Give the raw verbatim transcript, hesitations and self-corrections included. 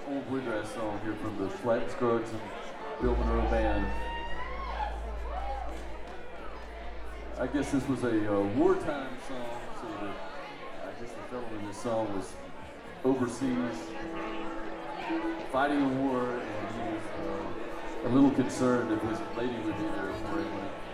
old bluegrass song here from the Flat Scruggs and Bill Monroe Band. I guess this was a uh, wartime song, so that I guess the fellow in this song was overseas fighting a war, and he was uh, a little concerned if his lady would be there for him when he